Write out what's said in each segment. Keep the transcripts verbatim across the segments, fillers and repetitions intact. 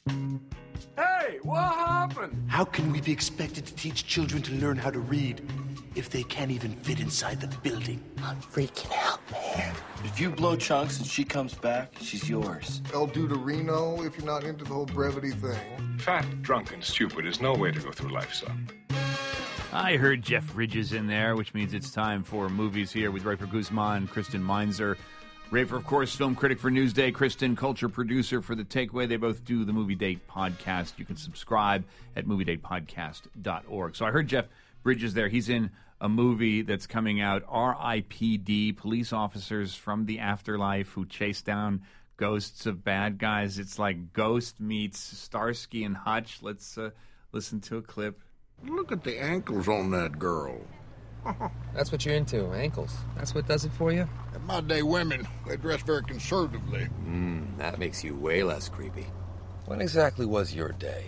Hey, what happened? How can we be expected to teach children to learn how to read if they can't even fit inside the building? I'm freaking out, man. If you blow chunks and she comes back, she's yours. I'll do to Reno if you're not into the whole brevity thing. Fat, drunk, and stupid is no way to go through life, son. I heard Jeff Bridges in there, which means it's time for movies here with Rafer Guzman, Kristen Meinzer. Rafer, of course, film critic for Newsday. Kristen, culture producer for The Takeaway. They both do the Movie Date podcast. You can subscribe at movie date podcast dot org. So I heard Jeff Bridges there. He's in a movie that's coming out, R I P D, police officers from the afterlife who chase down ghosts of bad guys. It's like Ghost meets Starsky and Hutch. Let's uh, listen to a clip. Look at the ankles on that girl. That's what you're into, ankles. That's what does it for you? In my day, women, they dress very conservatively. Hmm, that makes you way less creepy. When exactly was your day?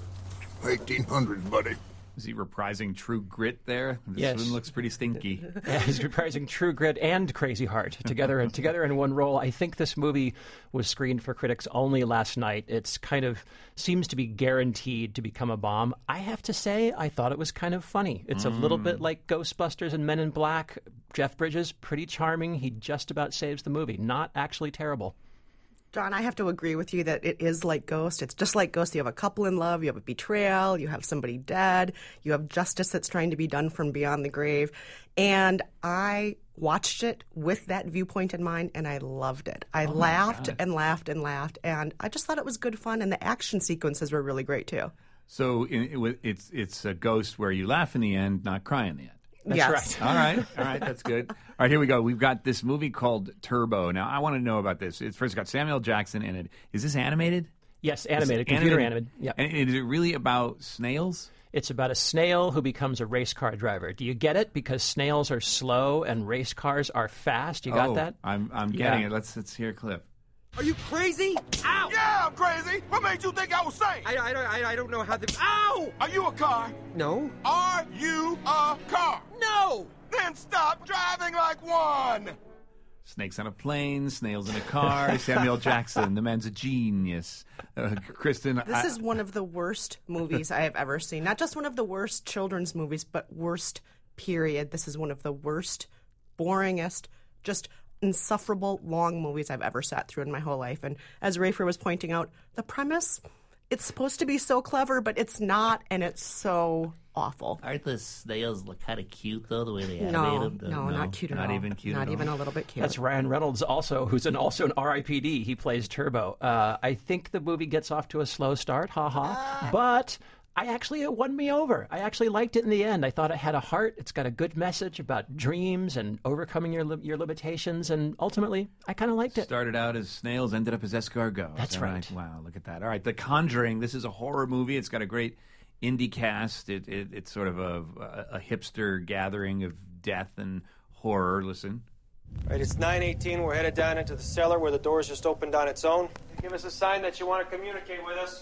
eighteen hundreds, buddy. Is he reprising True Grit there? This Yes. one looks pretty stinky. Yeah, he's reprising True Grit and Crazy Heart together and together in one role. I think this movie was screened for critics only last night. It's kind of seems to be guaranteed to become a bomb. I have to say, I thought it was kind of funny. It's mm. a little bit like Ghostbusters and Men in Black. Jeff Bridges, pretty charming. He just about saves the movie. Not actually terrible. John, I have to agree with you that it is like Ghost. It's just like Ghost. You have a couple in love, you have a betrayal, you have somebody dead, you have justice that's trying to be done from beyond the grave. And I watched it with that viewpoint in mind, and I loved it. I oh laughed and laughed and laughed, and I just thought it was good fun, and the action sequences were really great, too. So it, it's, it's a Ghost where you laugh in the end, not cry in the end. That's yes. right. All right. All right. That's good. All right. Here we go. We've got this movie called Turbo. Now, I want to know about this. It's first got Samuel Jackson in it. Is this animated? Yes, animated, computer animated. Yeah. And is it really about snails? It's about a snail who becomes a race car driver. Do you get it? Because snails are slow and race cars are fast. You got oh, that? I'm I'm getting Yeah. it. Let's let's hear a clip. Are you crazy? Ow! Yeah, I'm crazy. What made you think I was sane? I, I, I, I don't know how the... Ow! Are you a car? No. Are you a car? No! Then stop driving like one. Snakes on a plane, snails in a car. Samuel Jackson, the man's a genius. Uh, Kristen, This I, is one of the worst movies I have ever seen. Not just one of the worst children's movies, but worst, period. This is one of the worst, boringest, just insufferable long movies I've ever sat through in my whole life. And as Rafer was pointing out, the premise, it's supposed to be so clever, but it's not, and it's so awful. Aren't the snails look kind of cute, though, the way they No, animate them? no, No, not cute at not all. even cute Not at even all. a little bit cute. That's Ryan Reynolds, also who's an also an R I P D. He plays Turbo. Uh, I think the movie gets off to a slow start, ha ha. But I actually it won me over. I actually liked it in the end. I thought it had a heart. It's got a good message about dreams and overcoming your li- your limitations, and ultimately, I kind of liked it. started out as snails, ended up as escargot. That's Is that right. Wow, look at that. All right, The Conjuring. This is a horror movie. It's got a great indie cast. It, it, it's sort of a, a, a hipster gathering of death and horror. Listen. All right, it's nine eighteen. We're headed down into the cellar where the door's just opened on its own. Give us a sign that you want to communicate with us.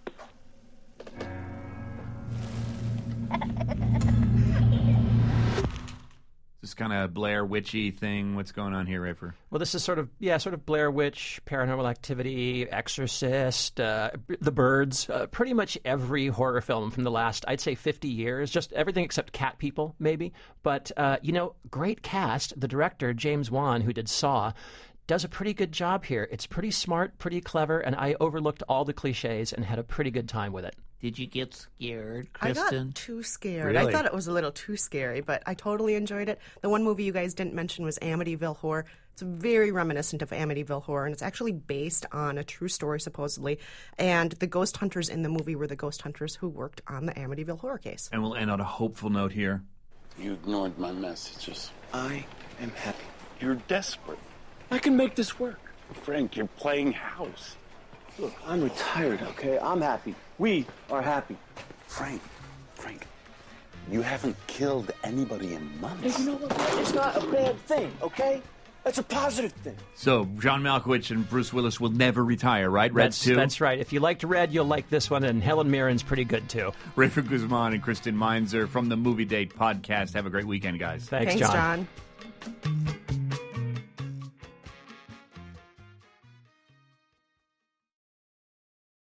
This kind of Blair Witchy thing. What's going on here, Rafer? Well, this is sort of, yeah, sort of Blair Witch, Paranormal Activity, Exorcist, uh, B- The Birds, uh, pretty much every horror film from the last, I'd say, fifty years, just everything except Cat People, maybe. But, uh, you know, great cast. The director, James Wan, who did Saw, does a pretty good job here. It's pretty smart, pretty clever, and I overlooked all the cliches and had a pretty good time with it. Did you get scared, I Kristen? got too scared. Really? I thought it was a little too scary, but I totally enjoyed it. The one movie you guys didn't mention was Amityville Horror. It's very reminiscent of Amityville Horror, and it's actually based on a true story, supposedly. And the ghost hunters in the movie were the ghost hunters who worked on the Amityville Horror case. And we'll end on a hopeful note here. You ignored my messages. I am happy. You're desperate. I can make this work. Frank, you're playing house. Look, I'm retired, okay? I'm happy. We are happy. Frank, Frank, you haven't killed anybody in months. Hey, you know what? It's not a bad thing, okay? It's a positive thing. So, John Malkovich and Bruce Willis will never retire, right? Red That's, two? that's right. If you liked Red, you'll like this one, and Helen Mirren's pretty good, too. Rafer Guzman and Kristen Meinzer from the Movie Date podcast. Have a great weekend, guys. Thanks, Thanks, John. John.